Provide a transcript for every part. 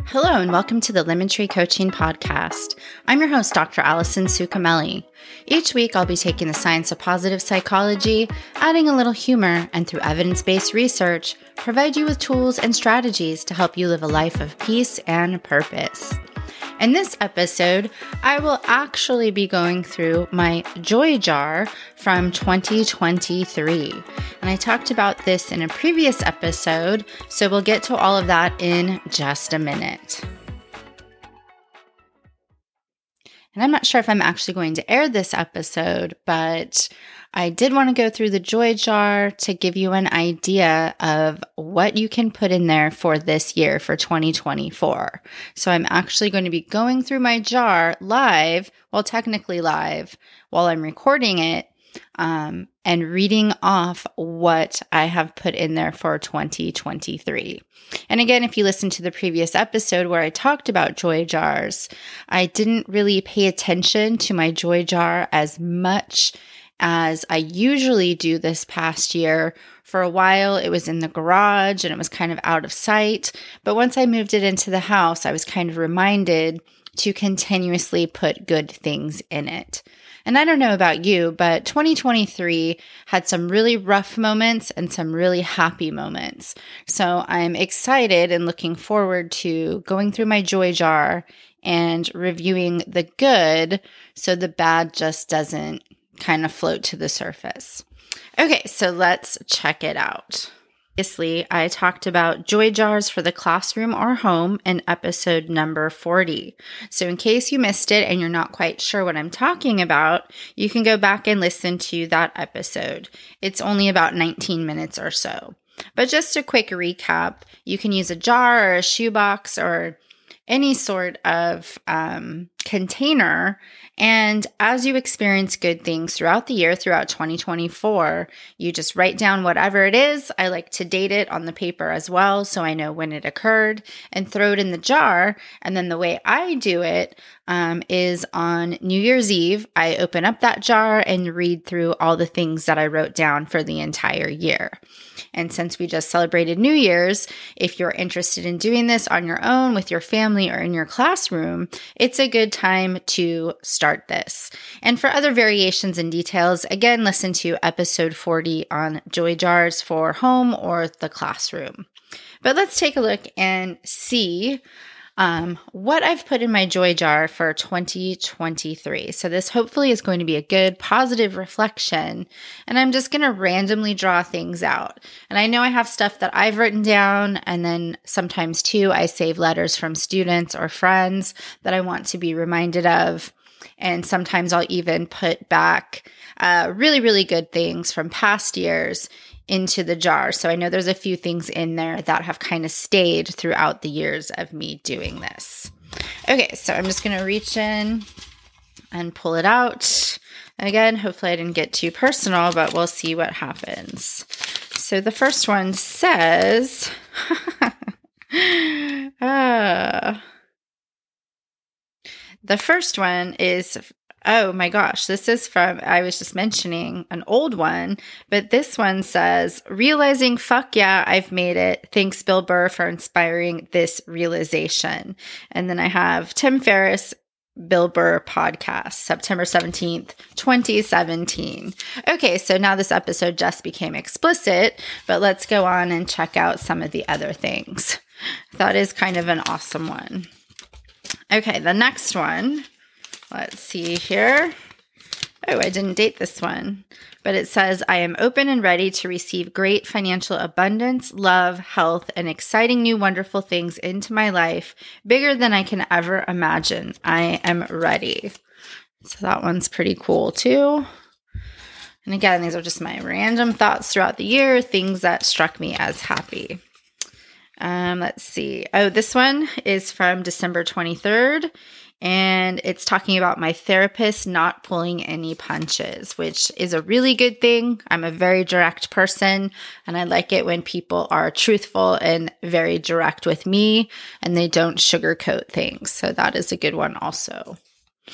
Hello and welcome to the Lemon Tree Coaching Podcast. I'm your host, Dr. Allison Sukamelli. Each week, I'll be taking the science of positive psychology, adding a little humor, and through evidence-based research, provide you with tools and strategies to help you live a life of peace and purpose. In this episode, I will actually be going through my Joy Jar from 2023. And I talked about this in a previous episode, so we'll get to all of that in just a minute. And I'm not sure if I'm actually going to air this episode, but I did want to go through the Joy Jar to give you an idea of what you can put in there for this year, for 2024. So I'm actually going to be going through my jar live, well, technically live, while I'm recording it, and reading off what I have put in there for 2023. And again, if you listen to the previous episode where I talked about joy jars, I didn't really pay attention to my joy jar as much as I usually do this past year. For a while, it was in the garage and it was kind of out of sight. But once I moved it into the house, I was kind of reminded to continuously put good things in it. And I don't know about you, but 2023 had some really rough moments and some really happy moments. So I'm excited and looking forward to going through my joy jar and reviewing the good so the bad just doesn't kind of float to the surface. Okay, so let's check it out. Obviously, I talked about joy jars for the classroom or home in episode number 40. So in case you missed it and you're not quite sure what I'm talking about, you can go back and listen to that episode. It's only about 19 minutes or so. But just a quick recap, you can use a jar or a shoebox or any sort of container. And as you experience good things throughout the year, throughout 2024, you just write down whatever it is. I like to date it on the paper as well, so I know when it occurred, and throw it in the jar. And then the way I do it is on New Year's Eve, I open up that jar and read through all the things that I wrote down for the entire year. And since we just celebrated New Year's, if you're interested in doing this on your own with your family or in your classroom, it's a good time to start this. And for other variations and details, again, listen to episode 40 on joy jars for home or the classroom. But let's take a look and see what I've put in my joy jar for 2023. So this hopefully is going to be a good, positive reflection. And I'm just going to randomly draw things out. And I know I have stuff that I've written down. And then sometimes too, I save letters from students or friends that I want to be reminded of. And sometimes I'll even put back really, really good things from past years into the jar. So I know there's a few things in there that have kind of stayed throughout the years of me doing this. Okay, so I'm just going to reach in and pull it out. Again, hopefully I didn't get too personal, but we'll see what happens. So the first one says, the first one is, oh my gosh, this is from, I was just mentioning an old one, but this one says, realizing, fuck yeah, I've made it. Thanks, Bill Burr, for inspiring this realization. And then I have Tim Ferriss, Bill Burr podcast, September 17th, 2017. Okay, so now this episode just became explicit, but let's go on and check out some of the other things. That is kind of an awesome one. Okay, the next one. Let's see here. Oh, I didn't date this one, but it says, I am open and ready to receive great financial abundance, love, health, and exciting new wonderful things into my life, bigger than I can ever imagine. I am ready. So that one's pretty cool too. And again, these are just my random thoughts throughout the year, things that struck me as happy. Let's see. Oh, this one is from December 23rd. And it's talking about my therapist not pulling any punches, which is a really good thing. I'm a very direct person, and I like it when people are truthful and very direct with me, and they don't sugarcoat things. So that is a good one also.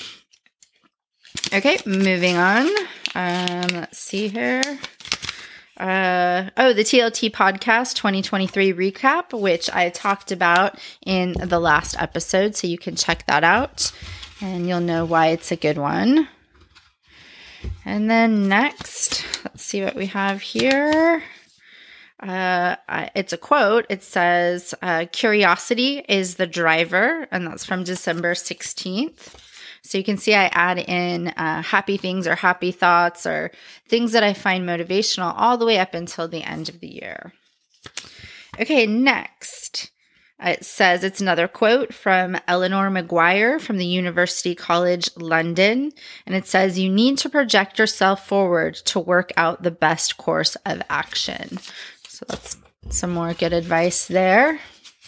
Okay, moving on. Let's see here. The TLT Podcast 2023 recap, which I talked about in the last episode. So you can check that out and you'll know why it's a good one. And then next, let's see what we have here. It's a quote. It says, curiosity is the driver, and that's from December 16th. So you can see I add in happy things or happy thoughts or things that I find motivational all the way up until the end of the year. Okay, next. It says it's another quote from Eleanor Maguire from the University College London. And it says, you need to project yourself forward to work out the best course of action. So that's some more good advice there.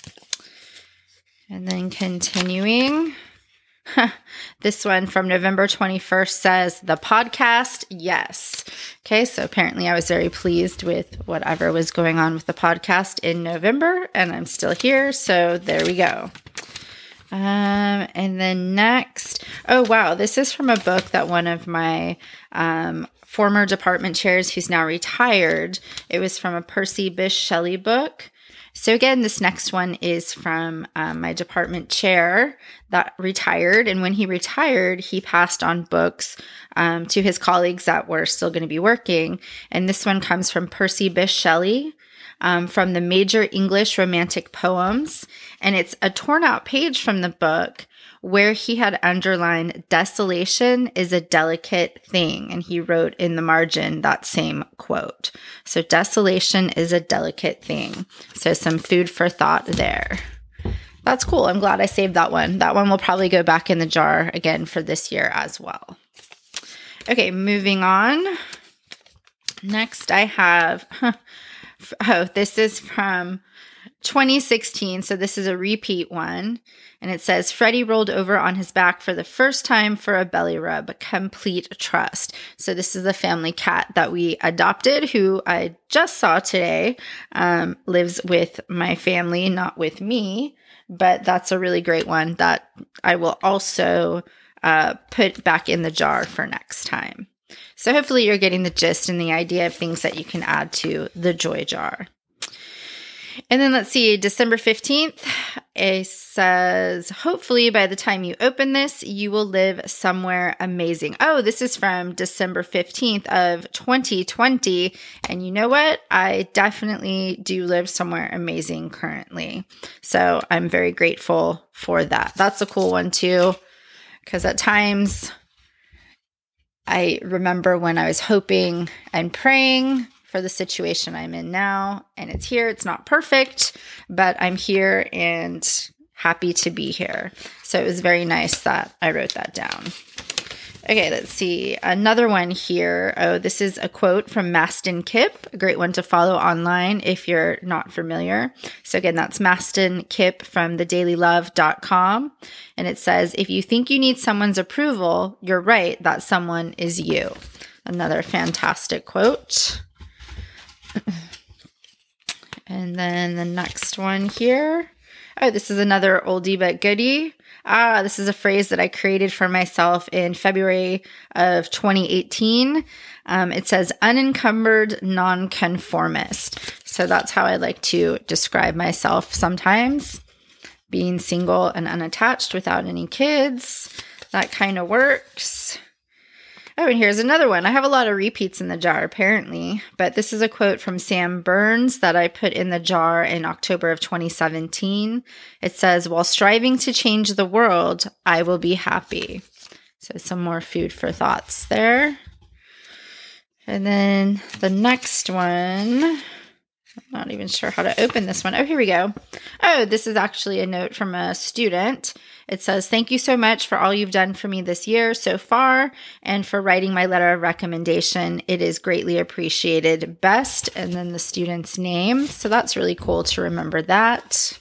And then continuing. This one from November 21st says, the podcast, yes. Okay, so apparently I was very pleased with whatever was going on with the podcast in November, and I'm still here, so there we go. And then next, oh wow, this is from a book that one of my former department chairs who's now retired, it was from a Percy Bysshe Shelley book. So again, this next one is from my department chair that retired. And when he retired, he passed on books to his colleagues that were still going to be working. And this one comes from Percy Bysshe Shelley from the Major English Romantic Poems. And it's a torn out page from the book where he had underlined, desolation is a delicate thing. And he wrote in the margin that same quote. So desolation is a delicate thing. So some food for thought there. That's cool. I'm glad I saved that one. That one will probably go back in the jar again for this year as well. Okay, moving on. Next I have, this is from 2016. So this is a repeat one. And it says, Freddie rolled over on his back for the first time for a belly rub, complete trust. So this is a family cat that we adopted, who I just saw today, lives with my family, not with me. But that's a really great one that I will also put back in the jar for next time. So hopefully you're getting the gist and the idea of things that you can add to the joy jar. And then let's see, December 15th, it says, hopefully by the time you open this, you will live somewhere amazing. Oh, this is from December 15th of 2020. And you know what? I definitely do live somewhere amazing currently. So I'm very grateful for that. That's a cool one too, because at times I remember when I was hoping and praying for the situation I'm in now, and it's here. It's not perfect, but I'm here and happy to be here. So it was very nice that I wrote that down. Okay, let's see. Another one here. Oh, this is a quote from Mastin Kipp, a great one to follow online if you're not familiar. So again, that's Mastin Kipp from thedailylove.com. And it says, if you think you need someone's approval, you're right, that someone is you. Another fantastic quote. And then the next one here. Oh, this is another oldie but goodie. This is a phrase that I created for myself in February of 2018. It says unencumbered nonconformist. So that's how I like to describe myself sometimes. Being single and unattached without any kids. That kind of works. Oh, and here's another one. I have a lot of repeats in the jar, apparently. But this is a quote from Sam Burns that I put in the jar in October of 2017. It says, while striving to change the world, I will be happy. So some more food for thoughts there. And then the next one, I'm not even sure how to open this one. Oh, here we go. Oh, this is actually a note from a student. It says, thank you so much for all you've done for me this year so far and for writing my letter of recommendation. It is greatly appreciated. Best, and then the student's name. So that's really cool to remember that.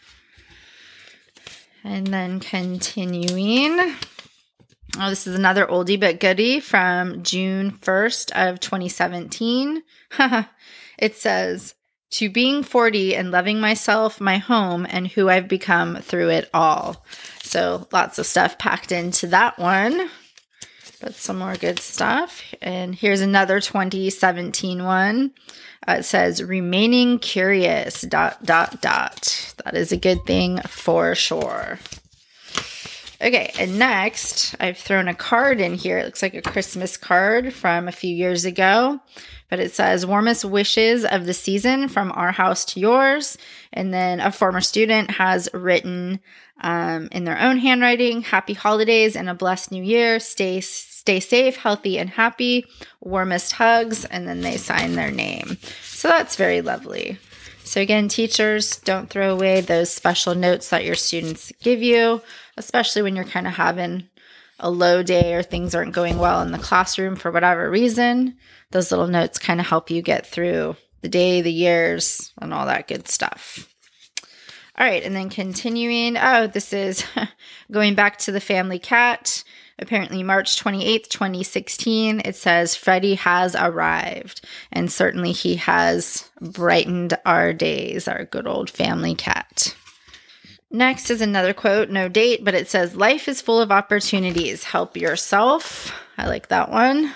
And then continuing. Oh, this is another oldie but goodie from June 1st of 2017. It says, to being 40 and loving myself, my home, and who I've become through it all. So lots of stuff packed into that one. But some more good stuff. And here's another 2017 one. It says, remaining curious, ... That is a good thing for sure. Okay, and next, I've thrown a card in here. It looks like a Christmas card from a few years ago. But it says, warmest wishes of the season from our house to yours. And then a former student has written in their own handwriting, happy holidays and a blessed new year. Stay safe, healthy, and happy. Warmest hugs. And then they sign their name. So that's very lovely. So again, teachers, don't throw away those special notes that your students give you, especially when you're kind of having a low day or things aren't going well in the classroom for whatever reason. Those little notes kind of help you get through the day, the years, and all that good stuff. All right, and then continuing. Oh, this is going back to the family cat. Apparently March 28th, 2016, it says, Freddie has arrived. And certainly he has brightened our days, our good old family cat. Next is another quote, no date, but it says, life is full of opportunities. Help yourself. I like that one.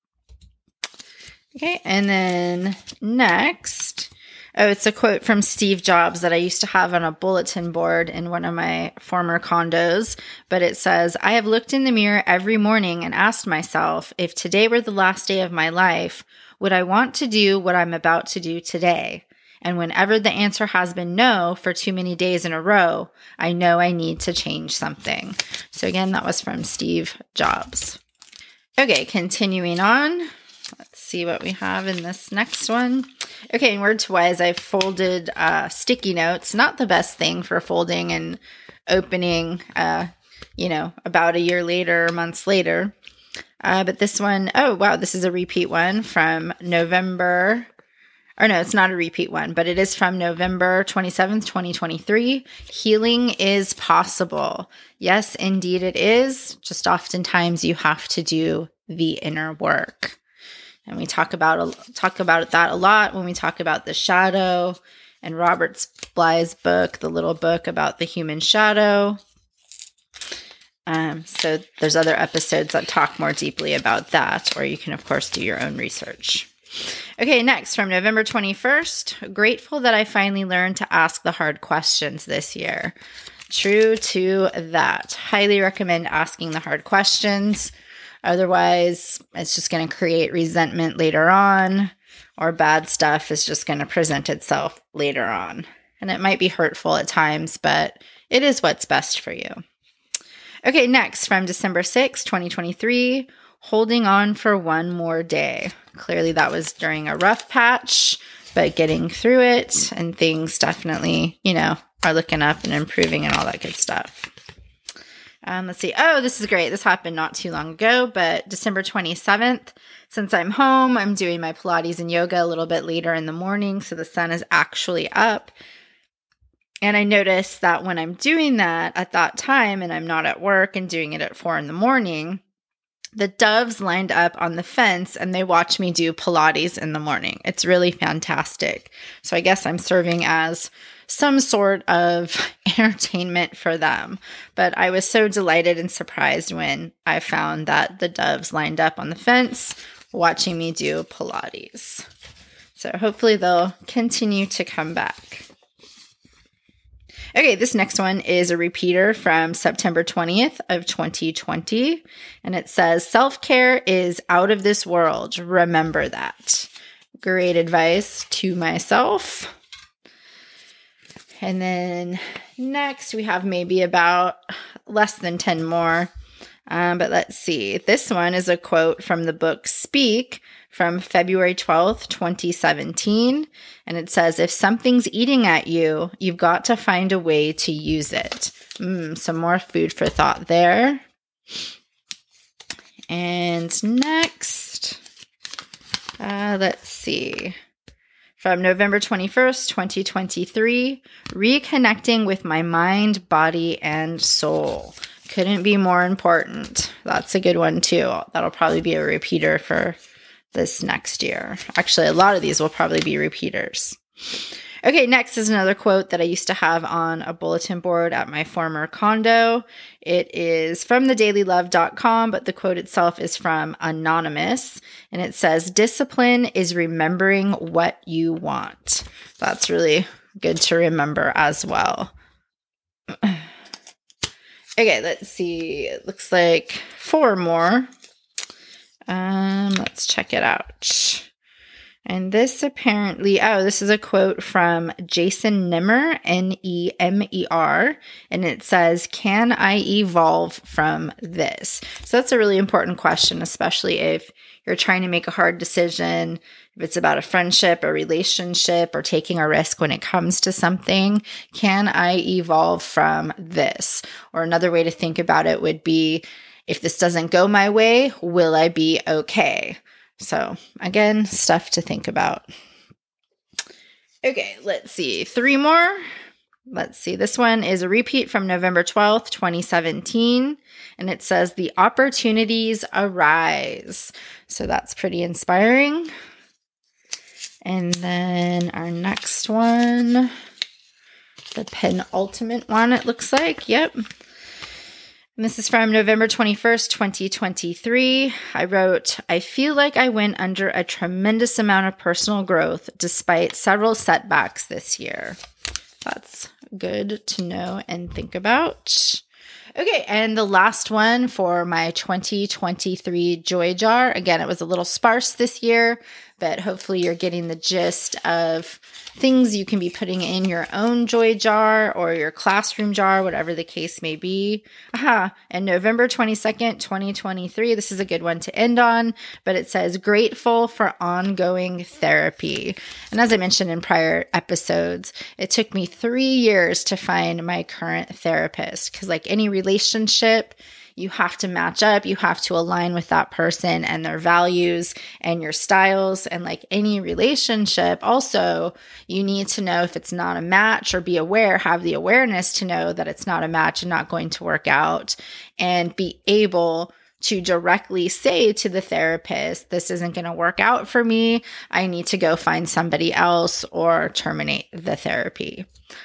Okay, and then next, it's a quote from Steve Jobs that I used to have on a bulletin board in one of my former condos, but it says, I have looked in the mirror every morning and asked myself, if today were the last day of my life, would I want to do what I'm about to do today? And whenever the answer has been no for too many days in a row, I know I need to change something. So again, that was from Steve Jobs. Okay, continuing on. Let's see what we have in this next one. Okay, in Word2Wise, I folded sticky notes. Not the best thing for folding and opening, about a year later, months later. But this one, oh, wow, this is a repeat one from November. Or no, it's not a repeat one, but it is from November 27th, 2023. Healing is possible. Yes, indeed it is. Just oftentimes you have to do the inner work. And we talk about that a lot when we talk about the shadow and Robert Bly's book, the little book about the human shadow. So there's other episodes that talk more deeply about that, or you can, of course, do your own research. Okay, next, from November 21st, grateful that I finally learned to ask the hard questions this year. True to that. Highly recommend asking the hard questions. Otherwise, it's just going to create resentment later on, or bad stuff is just going to present itself later on. And it might be hurtful at times, but it is what's best for you. Okay, next, from December 6, 2023, holding on for one more day. Clearly that was during a rough patch, but getting through it, and things definitely, are looking up and improving and all that good stuff. Let's see. Oh, this is great. This happened not too long ago, but December 27th, since I'm home, I'm doing my Pilates and yoga a little bit later in the morning, so the sun is actually up. And I noticed that when I'm doing that at that time, and I'm not at work and doing it at 4 a.m, the doves lined up on the fence and they watch me do Pilates in the morning. It's really fantastic. So I guess I'm serving as some sort of entertainment for them. But I was so delighted and surprised when I found that the doves lined up on the fence watching me do Pilates. So hopefully they'll continue to come back. Okay, this next one is a repeater from September 20th of 2020, and it says, self-care is out of this world. Remember that. Great advice to myself. And then next we have maybe about less than 10 more, but let's see. This one is a quote from the book Speak from February 12th, 2017. And it says, if something's eating at you, you've got to find a way to use it. Some more food for thought there. And next, let's see. From November 21st, 2023, reconnecting with my mind, body, and soul. Couldn't be more important. That's a good one too. That'll probably be a repeater for this next year. Actually, a lot of these will probably be repeaters. Okay, next is another quote that I used to have on a bulletin board at my former condo. It is from thedailylove.com, but the quote itself is from Anonymous, and it says, "Discipline is remembering what you want." That's really good to remember as well. Okay, let's see. It looks like 4 more. Let's check it out. And this apparently, this is a quote from Jason Nemer, Nemer, and it says, "Can I evolve from this?" So that's a really important question, especially if you're trying to make a hard decision, if it's about a friendship, a relationship, or taking a risk when it comes to something. Can I evolve from this? Or another way to think about it would be, if this doesn't go my way, will I be okay? So again, stuff to think about. Okay, let's see. 3 more. Let's see. This one is a repeat from November 12th, 2017. And it says, "The opportunities arise." So that's pretty inspiring. And then our next one, the penultimate one, it looks like. Yep. And this is from November 21st, 2023. I wrote, "I feel like I went under a tremendous amount of personal growth despite several setbacks this year." That's good to know and think about. Okay, and the last one for my 2023 Joy Jar. Again, it was a little sparse this year, but hopefully you're getting the gist of things you can be putting in your own Joy Jar or your classroom jar, whatever the case may be. And November 22nd, 2023, this is a good one to end on, but it says, "Grateful for ongoing therapy." And as I mentioned in prior episodes, it took me 3 years to find my current therapist, because like any relationship, you have to match up, you have to align with that person and their values and your styles. And like any relationship, also, you need to know if it's not a match, or be aware, have the awareness to know that it's not a match and not going to work out, and be able to directly say to the therapist, "This isn't going to work out for me. I need to go find somebody else," or terminate the therapy.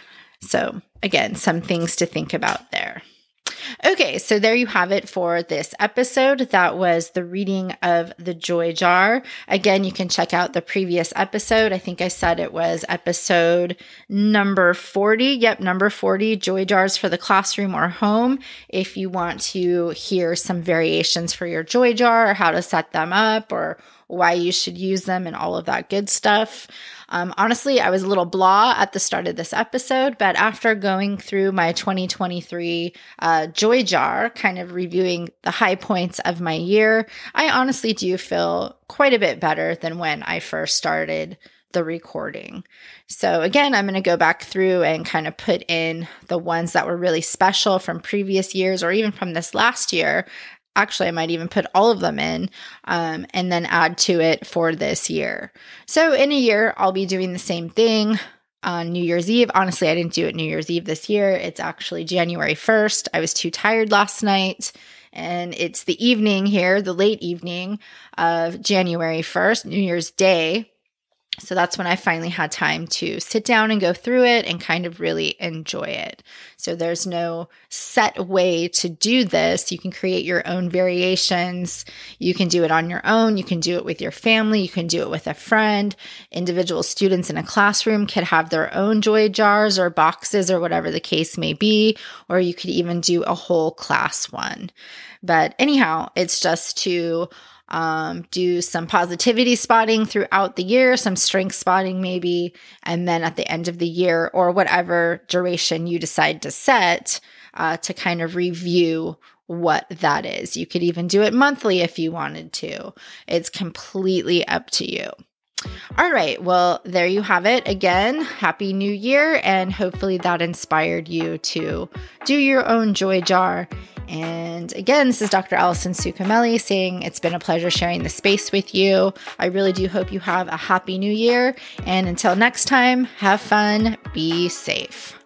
So again, some things to think about there. Okay, so there you have it for this episode. That was the reading of the Joy Jar. Again, you can check out the previous episode. I think I said it was episode number 40. Yep, number 40, Joy Jars for the Classroom or Home. If you want to hear some variations for your Joy Jar, or how to set them up, or why you should use them, and all of that good stuff. Honestly, I was a little blah at the start of this episode, but after going through my 2023 Joy Jar, kind of reviewing the high points of my year, I honestly do feel quite a bit better than when I first started the recording. So again, I'm going to go back through and kind of put in the ones that were really special from previous years, or even from this last year. Actually, I might even put all of them in and then add to it for this year. So in a year, I'll be doing the same thing on New Year's Eve. Honestly, I didn't do it New Year's Eve this year. It's actually January 1st. I was too tired last night. And it's the evening here, the late evening of January 1st, New Year's Day. So that's when I finally had time to sit down and go through it and kind of really enjoy it. So there's no set way to do this. You can create your own variations. You can do it on your own. You can do it with your family. You can do it with a friend. Individual students in a classroom could have their own Joy Jars or boxes, or whatever the case may be, or you could even do a whole class one. But anyhow, it's just to do some positivity spotting throughout the year, some strength spotting maybe, and then at the end of the year, or whatever duration you decide to set, to kind of review what that is. You could even do it monthly if you wanted to. It's completely up to you. All right, well, there you have it. Again, Happy New Year, and hopefully that inspired you to do your own Joy Jar. And again, this is Dr. Allison Sukamelli saying it's been a pleasure sharing the space with you. I really do hope you have a Happy New Year. And until next time, have fun, be safe.